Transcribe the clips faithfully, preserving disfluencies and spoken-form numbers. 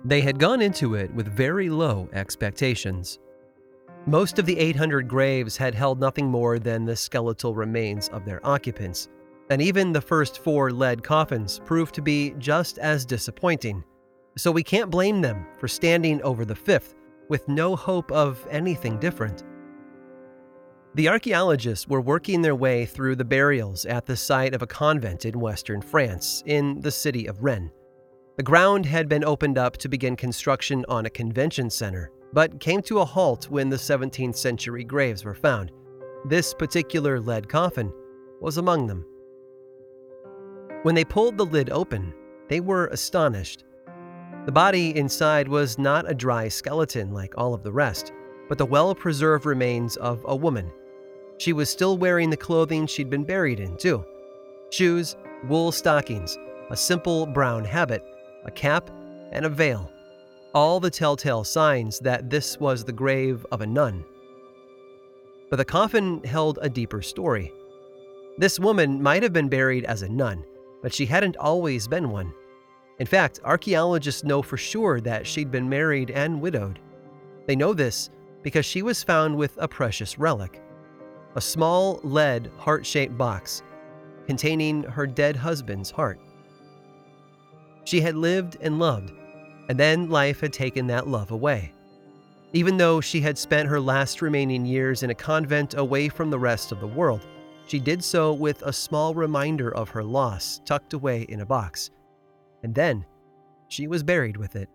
They had gone into it with very low expectations. Most of the eight hundred graves had held nothing more than the skeletal remains of their occupants, and even the first four lead coffins proved to be just as disappointing, so we can't blame them for standing over the fifth with no hope of anything different. The archaeologists were working their way through the burials at the site of a convent in western France, in the city of Rennes. The ground had been opened up to begin construction on a convention center, but came to a halt when the seventeenth century graves were found. This particular lead coffin was among them. When they pulled the lid open, they were astonished. The body inside was not a dry skeleton like all of the rest, but the well-preserved remains of a woman. She was still wearing the clothing she'd been buried in, too. Shoes, wool stockings, a simple brown habit, a cap, and a veil. All the telltale signs that this was the grave of a nun. But the coffin held a deeper story. This woman might have been buried as a nun, but she hadn't always been one. In fact, archaeologists know for sure that she'd been married and widowed. They know this because she was found with a precious relic, a small lead heart-shaped box containing her dead husband's heart. She had lived and loved, and then life had taken that love away. Even though she had spent her last remaining years in a convent away from the rest of the world, she did so with a small reminder of her loss tucked away in a box. And then, she was buried with it.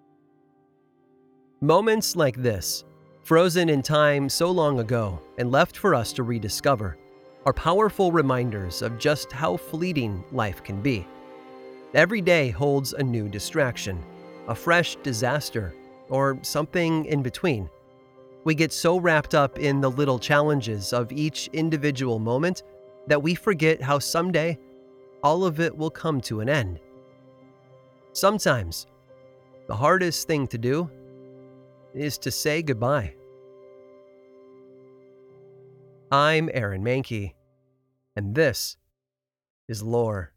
Moments like this, frozen in time so long ago and left for us to rediscover, are powerful reminders of just how fleeting life can be. Every day holds a new distraction, a fresh disaster, or something in between. We get so wrapped up in the little challenges of each individual moment that we forget how someday all of it will come to an end. Sometimes, the hardest thing to do is to say goodbye. I'm Aaron Mahnke, and this is Lore.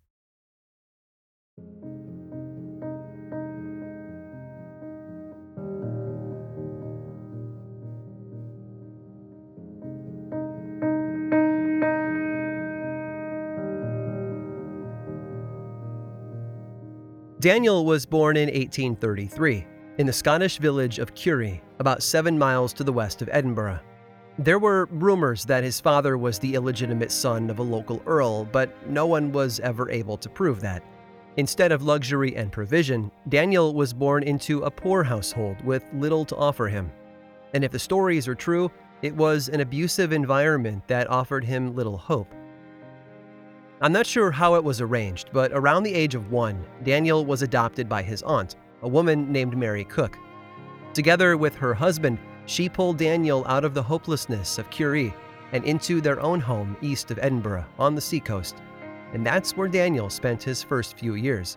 Daniel was born in eighteen thirty-three in the Scottish village of Curie, about seven miles to the west of Edinburgh. There were rumors that his father was the illegitimate son of a local earl, but no one was ever able to prove that. Instead of luxury and provision, Daniel was born into a poor household with little to offer him. And if the stories are true, it was an abusive environment that offered him little hope. I'm not sure how it was arranged, but around the age of one, Daniel was adopted by his aunt, a woman named Mary Cook. Together with her husband, she pulled Daniel out of the hopelessness of Curie and into their own home east of Edinburgh on the seacoast. And that's where Daniel spent his first few years.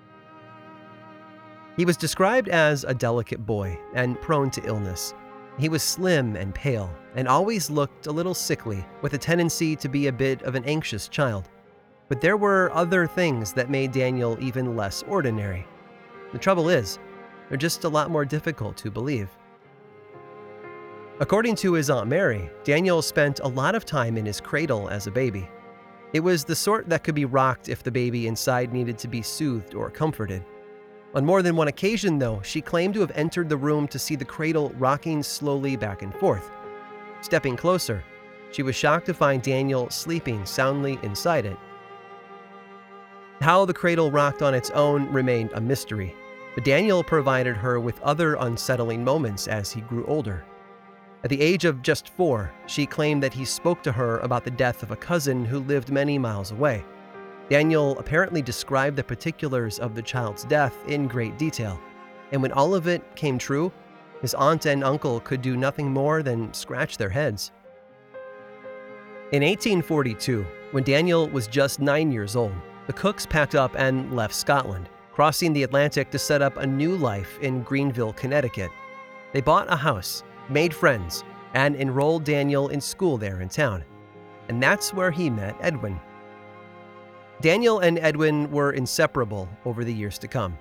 He was described as a delicate boy and prone to illness. He was slim and pale and always looked a little sickly, with a tendency to be a bit of an anxious child. But there were other things that made Daniel even less ordinary. The trouble is, they're just a lot more difficult to believe. According to his Aunt Mary, Daniel spent a lot of time in his cradle as a baby. It was the sort that could be rocked if the baby inside needed to be soothed or comforted. On more than one occasion, though, she claimed to have entered the room to see the cradle rocking slowly back and forth. Stepping closer, she was shocked to find Daniel sleeping soundly inside it. How the cradle rocked on its own remained a mystery, but Daniel provided her with other unsettling moments as he grew older. At the age of just four, she claimed that he spoke to her about the death of a cousin who lived many miles away. Daniel apparently described the particulars of the child's death in great detail, and when all of it came true, his aunt and uncle could do nothing more than scratch their heads. In eighteen forty-two, when Daniel was just nine years old, the Cooks packed up and left Scotland, crossing the Atlantic to set up a new life in Greenville, Connecticut. They bought a house, made friends, and enrolled Daniel in school there in town. And that's where he met Edwin. Daniel and Edwin were inseparable over the years to come.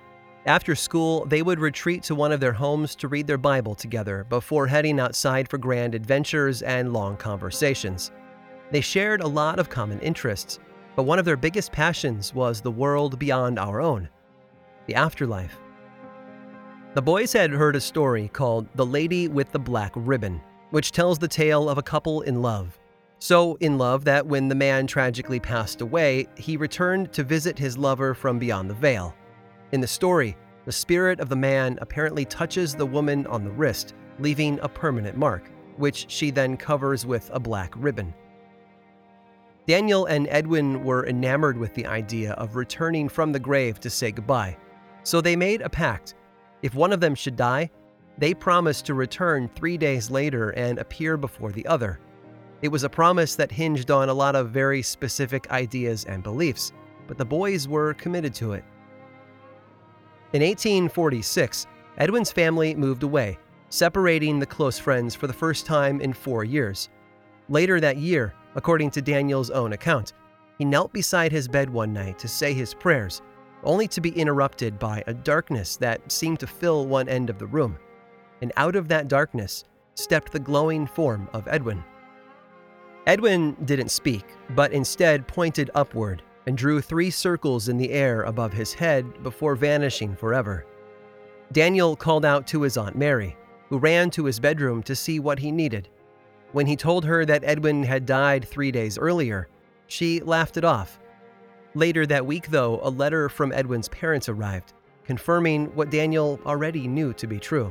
After school, they would retreat to one of their homes to read their Bible together before heading outside for grand adventures and long conversations. They shared a lot of common interests, but one of their biggest passions was the world beyond our own, the afterlife. The boys had heard a story called The Lady with the Black Ribbon, which tells the tale of a couple in love. So in love that when the man tragically passed away, he returned to visit his lover from beyond the veil. In the story, the spirit of the man apparently touches the woman on the wrist, leaving a permanent mark, which she then covers with a black ribbon. Daniel and Edwin were enamored with the idea of returning from the grave to say goodbye, so they made a pact. If one of them should die, they promised to return three days later and appear before the other. It was a promise that hinged on a lot of very specific ideas and beliefs, but the boys were committed to it. In eighteen forty-six, Edwin's family moved away, separating the close friends for the first time in four years. Later that year, according to Daniel's own account, he knelt beside his bed one night to say his prayers, only to be interrupted by a darkness that seemed to fill one end of the room. And out of that darkness stepped the glowing form of Edwin. Edwin didn't speak, but instead pointed upward and drew three circles in the air above his head before vanishing forever. Daniel called out to his Aunt Mary, who ran to his bedroom to see what he needed. When he told her that Edwin had died three days earlier, she laughed it off. Later that week, though, a letter from Edwin's parents arrived, confirming what Daniel already knew to be true.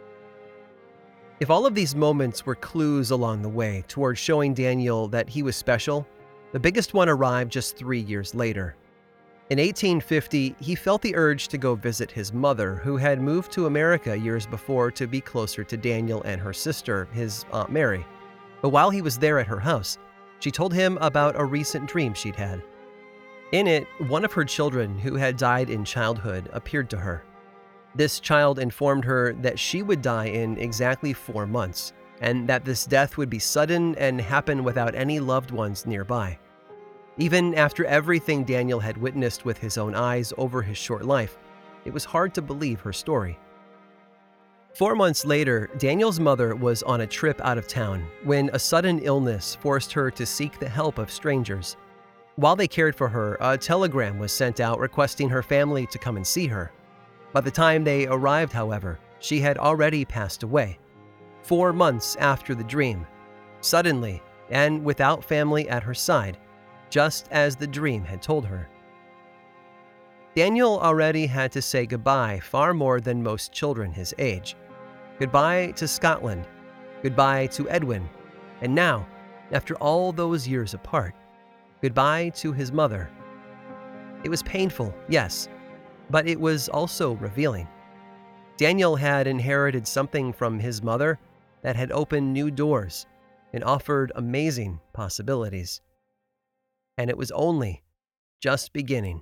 If all of these moments were clues along the way towards showing Daniel that he was special, the biggest one arrived just three years later. In eighteen fifty, he felt the urge to go visit his mother, who had moved to America years before to be closer to Daniel and her sister, his Aunt Mary. But while he was there at her house, she told him about a recent dream she'd had. In it, one of her children who had died in childhood appeared to her. This child informed her that she would die in exactly four months, and that this death would be sudden and happen without any loved ones nearby. Even after everything Daniel had witnessed with his own eyes over his short life, it was hard to believe her story. Four months later, Daniel's mother was on a trip out of town when a sudden illness forced her to seek the help of strangers. While they cared for her, a telegram was sent out requesting her family to come and see her. By the time they arrived, however, she had already passed away. Four months after the dream, suddenly and without family at her side, just as the dream had told her. Daniel already had to say goodbye far more than most children his age. Goodbye to Scotland, goodbye to Edwin, and now, after all those years apart, goodbye to his mother. It was painful, yes, but it was also revealing. Daniel had inherited something from his mother that had opened new doors and offered amazing possibilities. And it was only just beginning.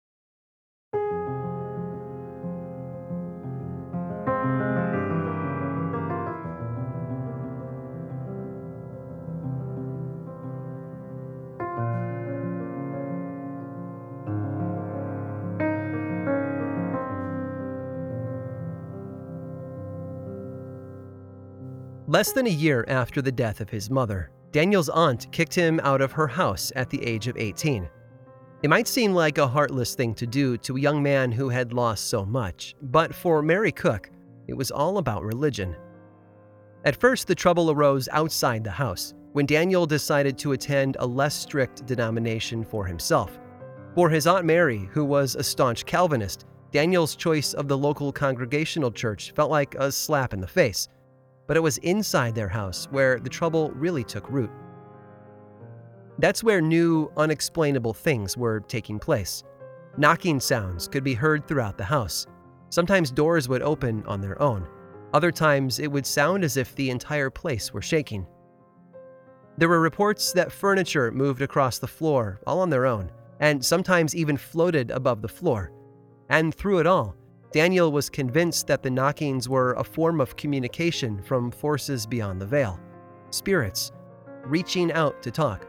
Less than a year after the death of his mother, Daniel's aunt kicked him out of her house at the age of eighteen. It might seem like a heartless thing to do to a young man who had lost so much, but for Mary Cook, it was all about religion. At first, the trouble arose outside the house, when Daniel decided to attend a less strict denomination for himself. For his Aunt Mary, who was a staunch Calvinist, Daniel's choice of the local Congregational church felt like a slap in the face. But it was inside their house where the trouble really took root. That's where new, unexplainable things were taking place. Knocking sounds could be heard throughout the house. Sometimes doors would open on their own. Other times it would sound as if the entire place were shaking. There were reports that furniture moved across the floor all on their own, and sometimes even floated above the floor. And through it all, Daniel was convinced that the knockings were a form of communication from forces beyond the veil, spirits, reaching out to talk.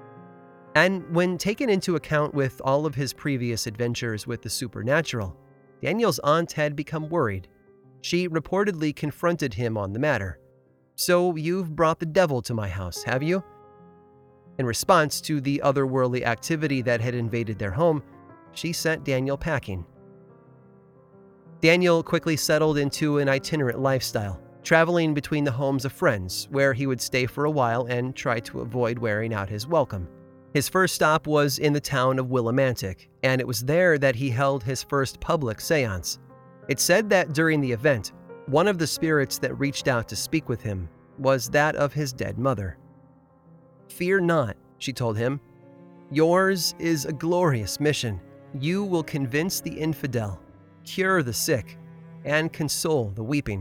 And when taken into account with all of his previous adventures with the supernatural, Daniel's aunt had become worried. She reportedly confronted him on the matter. "So you've brought the devil to my house, have you?" In response to the otherworldly activity that had invaded their home, she sent Daniel packing. Daniel quickly settled into an itinerant lifestyle, traveling between the homes of friends, where he would stay for a while and try to avoid wearing out his welcome. His first stop was in the town of Willimantic, and it was there that he held his first public seance. It's said that during the event, one of the spirits that reached out to speak with him was that of his dead mother. "Fear not," she told him. "Yours is a glorious mission. You will convince the infidel, cure the sick, and console the weeping."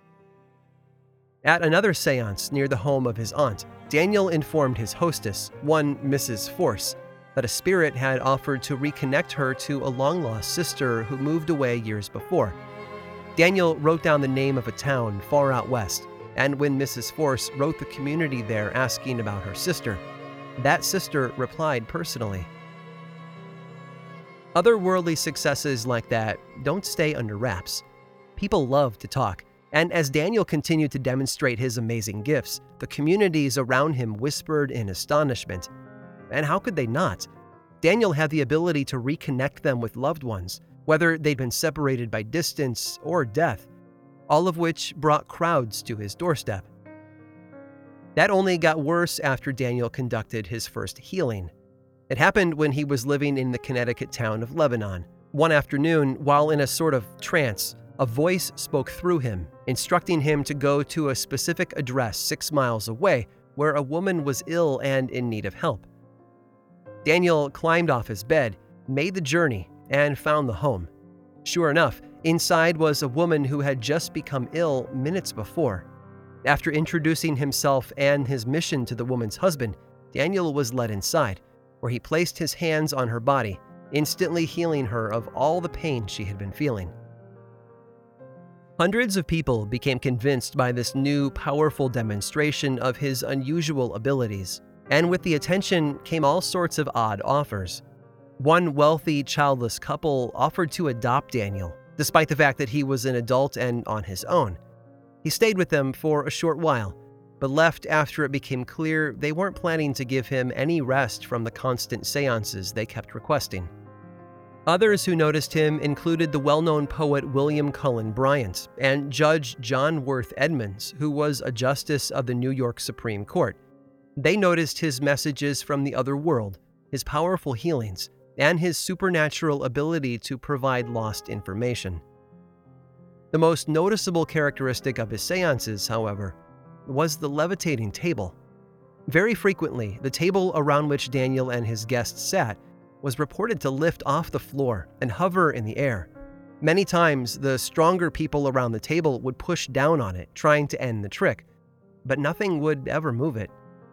At another seance near the home of his aunt, Daniel informed his hostess, one Missus Force, that a spirit had offered to reconnect her to a long-lost sister who moved away years before. Daniel wrote down the name of a town far out west, and when Missus Force wrote the community there asking about her sister, that sister replied personally. Otherworldly successes like that don't stay under wraps. People love to talk, and as Daniel continued to demonstrate his amazing gifts, the communities around him whispered in astonishment. And how could they not? Daniel had the ability to reconnect them with loved ones, whether they'd been separated by distance or death, all of which brought crowds to his doorstep. That only got worse after Daniel conducted his first healing. It happened when he was living in the Connecticut town of Lebanon. One afternoon, while in a sort of trance, a voice spoke through him, instructing him to go to a specific address six miles away where a woman was ill and in need of help. Daniel climbed off his bed, made the journey, and found the home. Sure enough, inside was a woman who had just become ill minutes before. After introducing himself and his mission to the woman's husband, Daniel was led inside, where he placed his hands on her body, instantly healing her of all the pain she had been feeling. Hundreds of people became convinced by this new, powerful demonstration of his unusual abilities, and with the attention came all sorts of odd offers. One wealthy, childless couple offered to adopt Daniel, despite the fact that he was an adult and on his own. He stayed with them for a short while, but left after it became clear they weren't planning to give him any rest from the constant seances they kept requesting. Others who noticed him included the well-known poet William Cullen Bryant and Judge John Worth Edmonds, who was a justice of the New York Supreme Court. They noticed his messages from the other world, his powerful healings, and his supernatural ability to provide lost information. The most noticeable characteristic of his seances, however, was the levitating table. Very frequently, the table around which Daniel and his guests sat was reported to lift off the floor and hover in the air. Many times, the stronger people around the table would push down on it, trying to end the trick, but nothing would ever move it.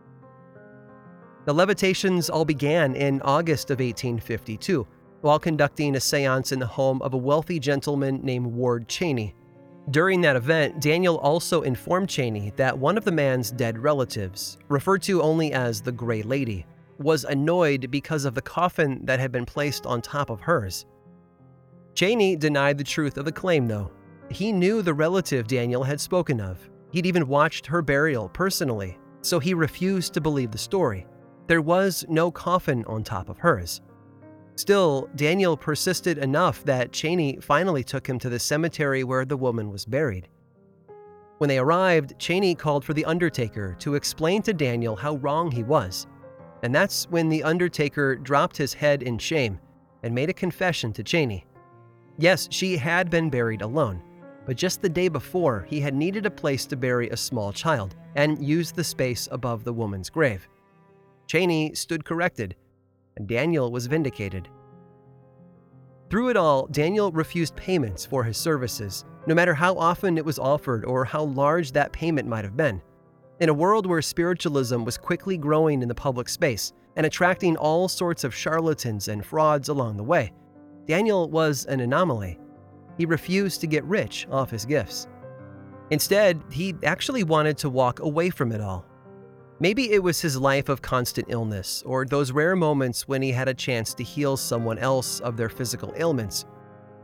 The levitations all began in August of eighteen fifty-two, while conducting a seance in the home of a wealthy gentleman named Ward Cheney. During that event, Daniel also informed Cheney that one of the man's dead relatives, referred to only as the Gray Lady, was annoyed because of the coffin that had been placed on top of hers. Cheney denied the truth of the claim, though. He knew the relative Daniel had spoken of. He'd even watched her burial personally, so he refused to believe the story. There was no coffin on top of hers. Still, Daniel persisted enough that Cheney finally took him to the cemetery where the woman was buried. When they arrived, Cheney called for the undertaker to explain to Daniel how wrong he was. And that's when the undertaker dropped his head in shame and made a confession to Cheney. Yes, she had been buried alone, but just the day before, he had needed a place to bury a small child and used the space above the woman's grave. Cheney stood corrected, and Daniel was vindicated. Through it all, Daniel refused payments for his services, no matter how often it was offered or how large that payment might have been. In a world where spiritualism was quickly growing in the public space and attracting all sorts of charlatans and frauds along the way, Daniel was an anomaly. He refused to get rich off his gifts. Instead, he actually wanted to walk away from it all. Maybe it was his life of constant illness, or those rare moments when he had a chance to heal someone else of their physical ailments.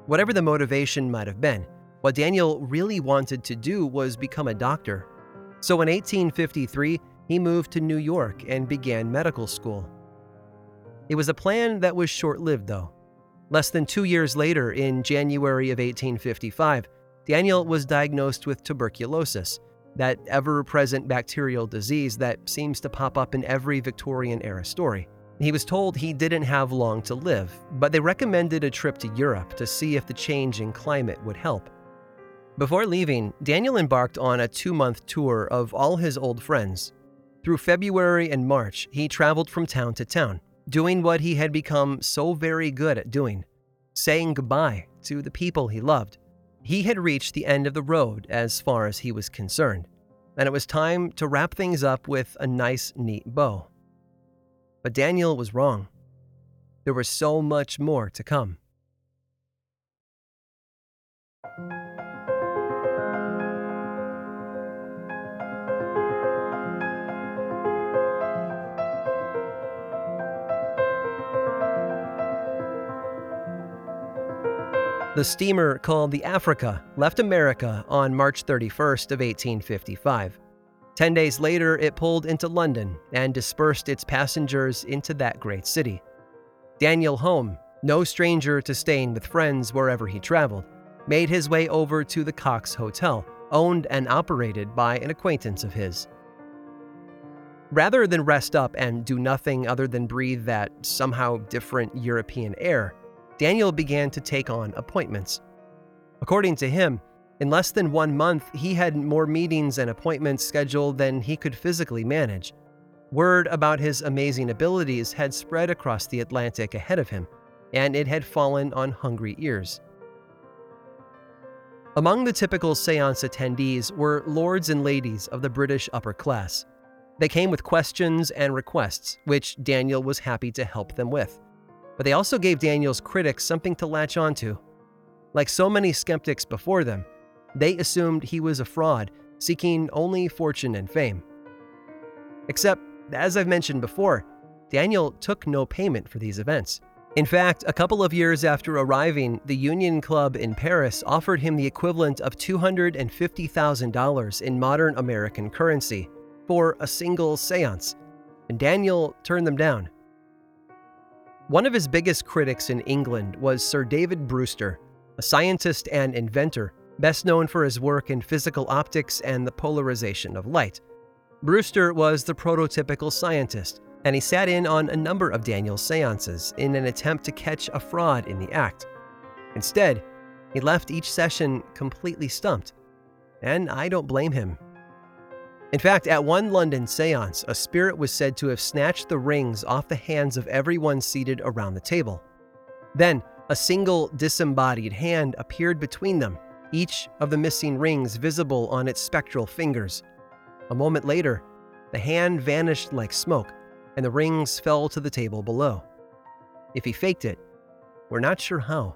Whatever the motivation might have been, what Daniel really wanted to do was become a doctor. So in eighteen fifty-three, he moved to New York and began medical school. It was a plan that was short-lived, though. Less than two years later, in January of eighteen fifty-five, Daniel was diagnosed with tuberculosis, that ever-present bacterial disease that seems to pop up in every Victorian-era story. He was told he didn't have long to live, but they recommended a trip to Europe to see if the change in climate would help. Before leaving, Daniel embarked on a two-month tour of all his old friends. Through February and March, he traveled from town to town, doing what he had become so very good at doing, saying goodbye to the people he loved. He had reached the end of the road as far as he was concerned, and it was time to wrap things up with a nice, neat bow. But Daniel was wrong. There was so much more to come. The steamer called the Africa left America on March thirty-first of eighteen fifty-five. Ten days later, it pulled into London and dispersed its passengers into that great city. Daniel Home, no stranger to staying with friends wherever he traveled, made his way over to the Cox Hotel, owned and operated by an acquaintance of his. Rather than rest up and do nothing other than breathe that somehow different European air, Daniel began to take on appointments. According to him, in less than one month, he had more meetings and appointments scheduled than he could physically manage. Word about his amazing abilities had spread across the Atlantic ahead of him, and it had fallen on hungry ears. Among the typical seance attendees were lords and ladies of the British upper class. They came with questions and requests, which Daniel was happy to help them with. But they also gave Daniel's critics something to latch onto. Like so many skeptics before them, they assumed he was a fraud, seeking only fortune and fame. Except, as I've mentioned before, Daniel took no payment for these events. In fact, a couple of years after arriving, the Union Club in Paris offered him the equivalent of two hundred fifty thousand dollars in modern American currency for a single seance, and Daniel turned them down. One of his biggest critics in England was Sir David Brewster, a scientist and inventor, best known for his work in physical optics and the polarization of light. Brewster was the prototypical scientist, and he sat in on a number of Daniel's seances in an attempt to catch a fraud in the act. Instead, he left each session completely stumped, and I don't blame him. In fact, at one London seance, a spirit was said to have snatched the rings off the hands of everyone seated around the table. Then, a single disembodied hand appeared between them, each of the missing rings visible on its spectral fingers. A moment later, the hand vanished like smoke, and the rings fell to the table below. If he faked it, we're not sure how.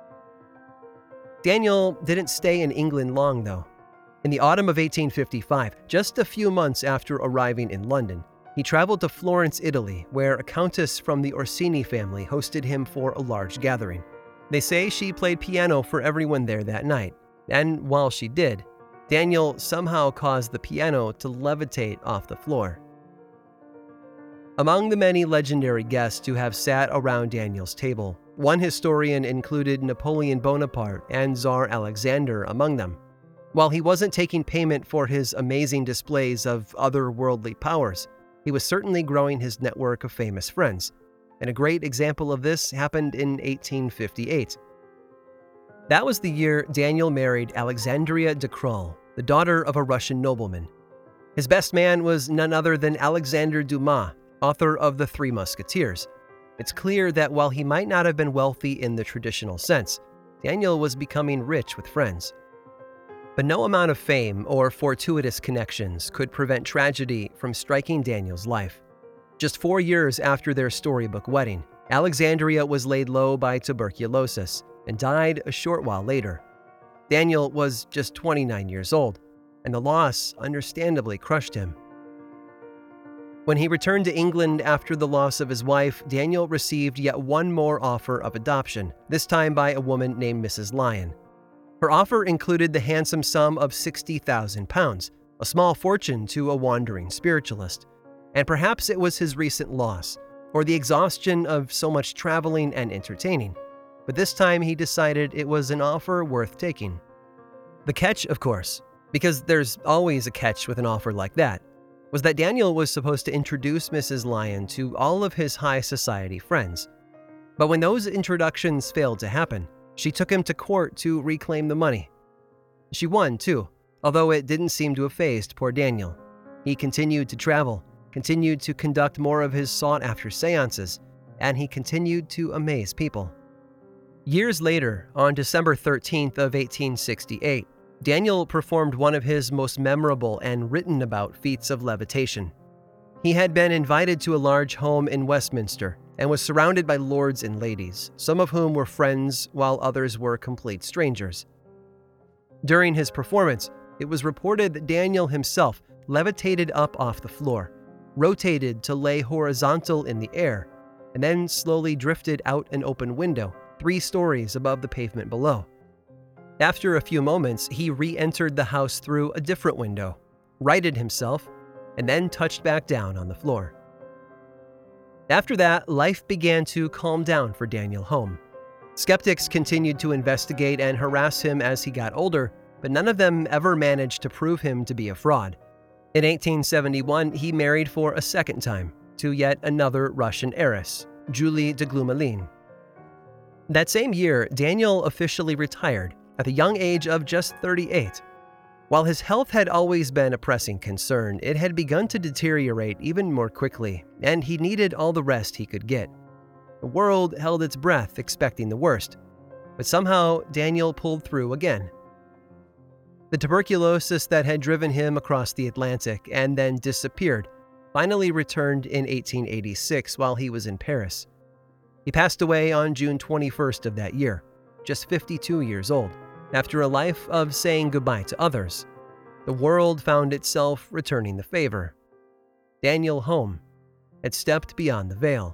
Daniel didn't stay in England long, though. In the autumn of eighteen fifty-five, just a few months after arriving in London, he traveled to Florence, Italy, where a countess from the Orsini family hosted him for a large gathering. They say she played piano for everyone there that night, and while she did, Daniel somehow caused the piano to levitate off the floor. Among the many legendary guests who have sat around Daniel's table, one historian included Napoleon Bonaparte and Tsar Alexander among them. While he wasn't taking payment for his amazing displays of otherworldly powers, he was certainly growing his network of famous friends, and a great example of this happened in eighteen fifty-eight. That was the year Daniel married Alexandria de Crall, the daughter of a Russian nobleman. His best man was none other than Alexandre Dumas, author of The Three Musketeers. It's clear that while he might not have been wealthy in the traditional sense, Daniel was becoming rich with friends. But no amount of fame or fortuitous connections could prevent tragedy from striking Daniel's life. Just four years after their storybook wedding, Alexandria was laid low by tuberculosis and died a short while later. Daniel was just twenty-nine years old, and the loss understandably crushed him. When he returned to England after the loss of his wife, Daniel received yet one more offer of adoption, this time by a woman named Missus Lyon. Her offer included the handsome sum of sixty thousand pounds, a small fortune to a wandering spiritualist. And perhaps it was his recent loss, or the exhaustion of so much traveling and entertaining, but this time he decided it was an offer worth taking. The catch, of course, because there's always a catch with an offer like that, was that Daniel was supposed to introduce Missus Lyon to all of his high society friends. But when those introductions failed to happen, she took him to court to reclaim the money. She won, too, although it didn't seem to have fazed poor Daniel. He continued to travel, continued to conduct more of his sought-after seances, and he continued to amaze people. Years later, on December thirteenth of eighteen sixty-eight, Daniel performed one of his most memorable and written about feats of levitation. He had been invited to a large home in Westminster and was surrounded by lords and ladies, some of whom were friends while others were complete strangers. During his performance, it was reported that Daniel himself levitated up off the floor, rotated to lay horizontal in the air, and then slowly drifted out an open window, three stories above the pavement below. After a few moments, he re-entered the house through a different window, righted himself, and then touched back down on the floor. After that, life began to calm down for Daniel Home. Skeptics continued to investigate and harass him as he got older, but none of them ever managed to prove him to be a fraud. In eighteen seventy-one, he married for a second time to yet another Russian heiress, Julie de Glumelin. That same year, Daniel officially retired at the young age of just thirty-eight. While his health had always been a pressing concern, it had begun to deteriorate even more quickly, and he needed all the rest he could get. The world held its breath, expecting the worst, but somehow Daniel pulled through again. The tuberculosis that had driven him across the Atlantic and then disappeared finally returned in eighteen eighty-six while he was in Paris. He passed away on June twenty-first of that year, just fifty-two years old. After a life of saying goodbye to others, the world found itself returning the favor. Daniel Home had stepped beyond the veil.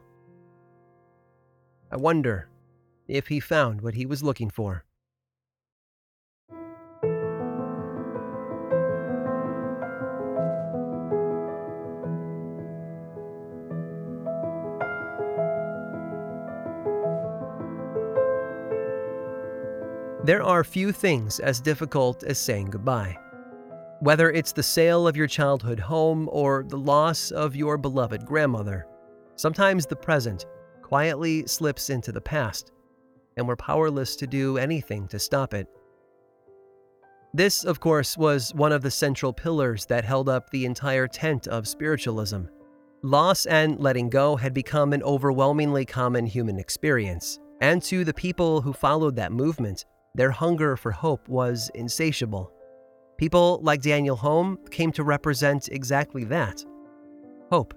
I wonder if he found what he was looking for. There are few things as difficult as saying goodbye. Whether it's the sale of your childhood home or the loss of your beloved grandmother, sometimes the present quietly slips into the past, and we're powerless to do anything to stop it. This, of course, was one of the central pillars that held up the entire tent of spiritualism. Loss and letting go had become an overwhelmingly common human experience, and to the people who followed that movement, their hunger for hope was insatiable. People like Daniel Home came to represent exactly that: hope.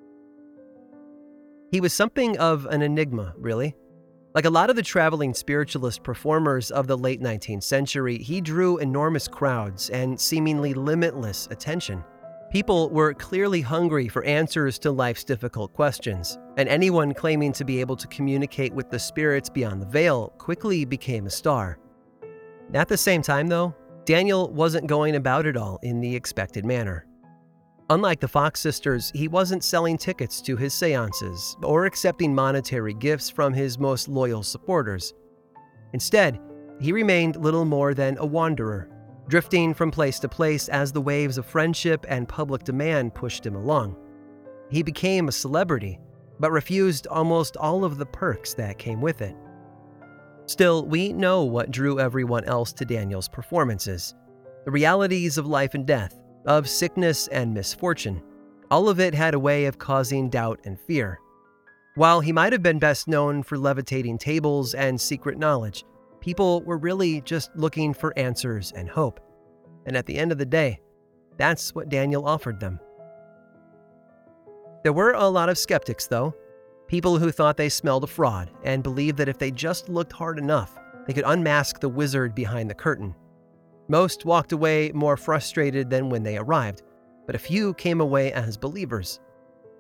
He was something of an enigma, really. Like a lot of the traveling spiritualist performers of the late nineteenth century, he drew enormous crowds and seemingly limitless attention. People were clearly hungry for answers to life's difficult questions, and anyone claiming to be able to communicate with the spirits beyond the veil quickly became a star. At the same time, though, Daniel wasn't going about it all in the expected manner. Unlike the Fox sisters, he wasn't selling tickets to his seances or accepting monetary gifts from his most loyal supporters. Instead, he remained little more than a wanderer, drifting from place to place as the waves of friendship and public demand pushed him along. He became a celebrity, but refused almost all of the perks that came with it. Still, we know what drew everyone else to Daniel's performances: the realities of life and death, of sickness and misfortune. All of it had a way of causing doubt and fear. While he might have been best known for levitating tables and secret knowledge, people were really just looking for answers and hope. And at the end of the day, that's what Daniel offered them. There were a lot of skeptics, though. People who thought they smelled a fraud and believed that if they just looked hard enough, they could unmask the wizard behind the curtain. Most walked away more frustrated than when they arrived, but a few came away as believers.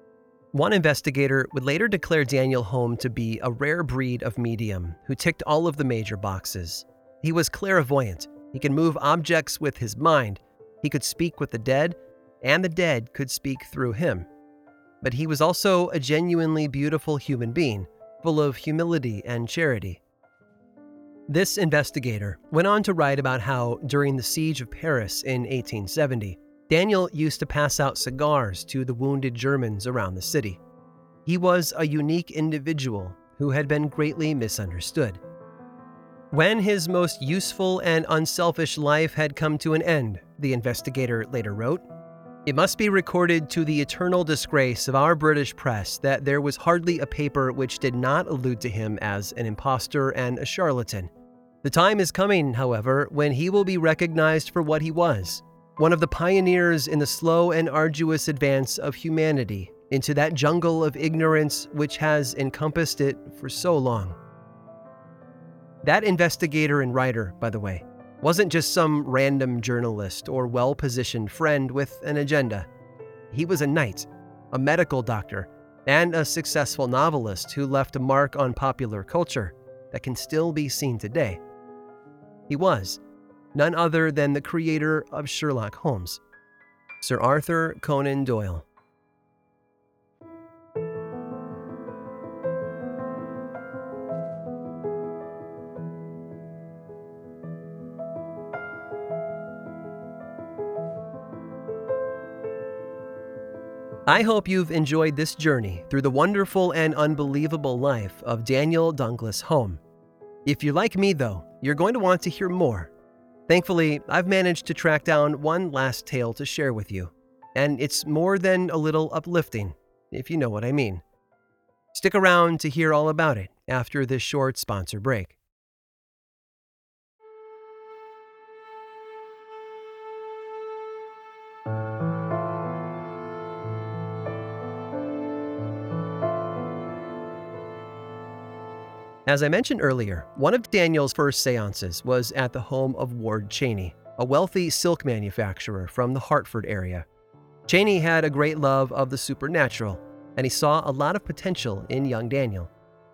One investigator would later declare Daniel Home to be a rare breed of medium who ticked all of the major boxes. He was clairvoyant. He could move objects with his mind. He could speak with the dead, and the dead could speak through him. But he was also a genuinely beautiful human being, full of humility and charity. This investigator went on to write about how, during the siege of Paris in eighteen seventy, Daniel used to pass out cigars to the wounded Germans around the city. He was a unique individual who had been greatly misunderstood. When his most useful and unselfish life had come to an end, the investigator later wrote, "It must be recorded to the eternal disgrace of our British press that there was hardly a paper which did not allude to him as an impostor and a charlatan. The time is coming, however, when he will be recognized for what he was, one of the pioneers in the slow and arduous advance of humanity into that jungle of ignorance which has encompassed it for so long." That investigator and writer, by the way, wasn't just some random journalist or well-positioned friend with an agenda. He was a knight, a medical doctor, and a successful novelist who left a mark on popular culture that can still be seen today. He was none other than the creator of Sherlock Holmes, Sir Arthur Conan Doyle. I hope you've enjoyed this journey through the wonderful and unbelievable life of Daniel Douglas Home. If you're like me, though, you're going to want to hear more. Thankfully, I've managed to track down one last tale to share with you, and it's more than a little uplifting, if you know what I mean. Stick around to hear all about it after this short sponsor break. As I mentioned earlier, one of Daniel's first seances was at the home of Ward Cheney, a wealthy silk manufacturer from the Hartford area. Cheney had a great love of the supernatural, and he saw a lot of potential in young Daniel.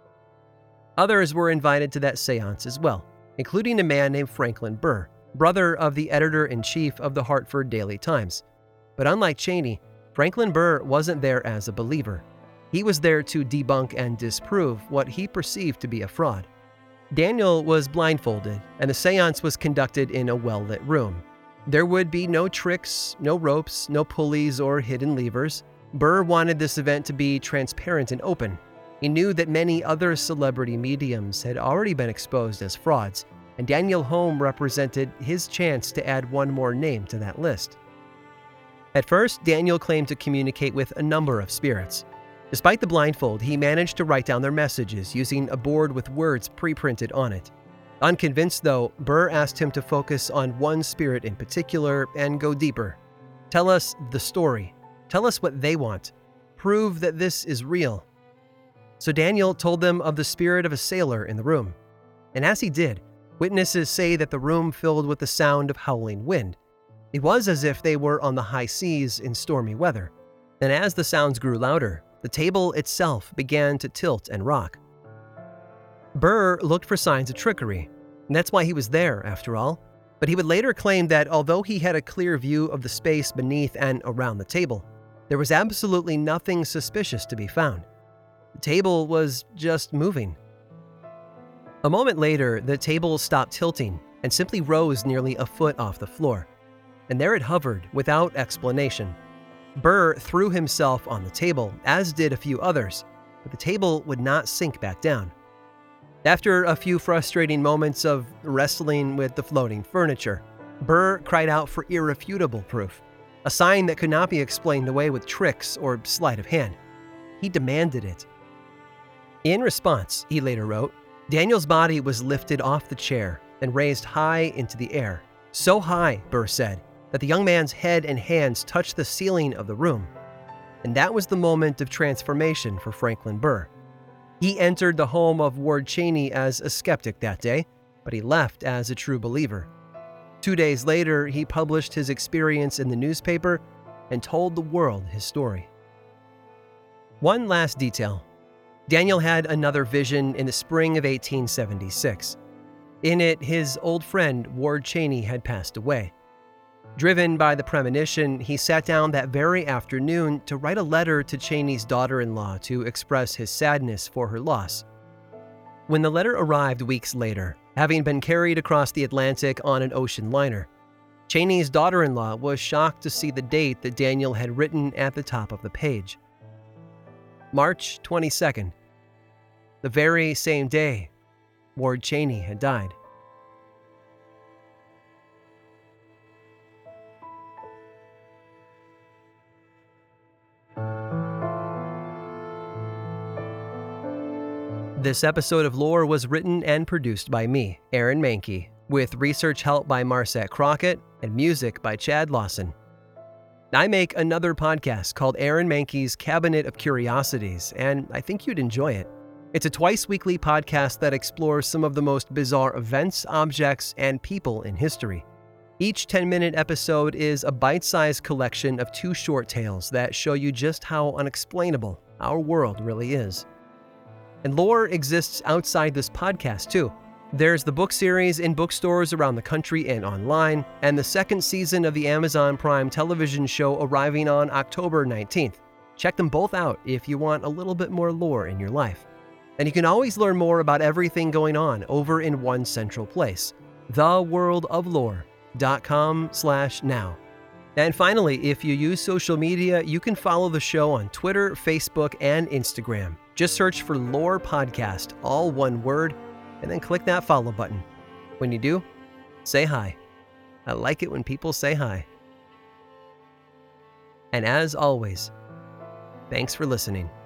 Others were invited to that seance as well, including a man named Franklin Burr, brother of the editor-in-chief of the Hartford Daily Times. But unlike Cheney, Franklin Burr wasn't there as a believer. He was there to debunk and disprove what he perceived to be a fraud. Daniel was blindfolded, and the seance was conducted in a well-lit room. There would be no tricks, no ropes, no pulleys or hidden levers. Burr wanted this event to be transparent and open. He knew that many other celebrity mediums had already been exposed as frauds, and Daniel Home represented his chance to add one more name to that list. At first, Daniel claimed to communicate with a number of spirits. Despite the blindfold, he managed to write down their messages using a board with words pre-printed on it. Unconvinced, though, Burr asked him to focus on one spirit in particular and go deeper. Tell us the story. Tell us what they want. Prove that this is real. So Daniel told them of the spirit of a sailor in the room. And as he did, witnesses say that the room filled with the sound of howling wind. It was as if they were on the high seas in stormy weather. And as the sounds grew louder, the table itself began to tilt and rock. Burr looked for signs of trickery, and that's why he was there, after all. But he would later claim that although he had a clear view of the space beneath and around the table, there was absolutely nothing suspicious to be found. The table was just moving. A moment later, the table stopped tilting and simply rose nearly a foot off the floor, and there it hovered without explanation. Burr threw himself on the table, as did a few others, but the table would not sink back down. After a few frustrating moments of wrestling with the floating furniture, Burr cried out for irrefutable proof, a sign that could not be explained away with tricks or sleight of hand. He demanded it. In response, he later wrote, Daniel's body was lifted off the chair and raised high into the air. So high, Burr said, that the young man's head and hands touched the ceiling of the room. And that was the moment of transformation for Franklin Burr. He entered the home of Ward Cheney as a skeptic that day, but he left as a true believer. Two days later, he published his experience in the newspaper and told the world his story. One last detail. Daniel had another vision in the spring of eighteen seventy-six. In it, his old friend Ward Cheney had passed away. Driven by the premonition, he sat down that very afternoon to write a letter to Cheney's daughter-in-law to express his sadness for her loss. When the letter arrived weeks later, having been carried across the Atlantic on an ocean liner, Cheney's daughter-in-law was shocked to see the date that Daniel had written at the top of the page. March twenty-second, the very same day Ward Cheney had died. This episode of Lore was written and produced by me, Aaron Mahnke, with research help by Marset Crockett and music by Chad Lawson. I make another podcast called Aaron Mahnke's Cabinet of Curiosities, and I think you'd enjoy it. It's a twice-weekly podcast that explores some of the most bizarre events, objects, and people in history. Each ten-minute episode is a bite-sized collection of two short tales that show you just how unexplainable our world really is. And lore exists outside this podcast, too. There's the book series in bookstores around the country and online, and the second season of the Amazon Prime television show arriving on October nineteenth. Check them both out if you want a little bit more lore in your life. And you can always learn more about everything going on over in one central place, the world of lore dot com slash now. And finally, if you use social media, you can follow the show on Twitter, Facebook, and Instagram. Just search for Lore Podcast, all one word, and then click that follow button. When you do, say hi. I like it when people say hi. And as always, thanks for listening.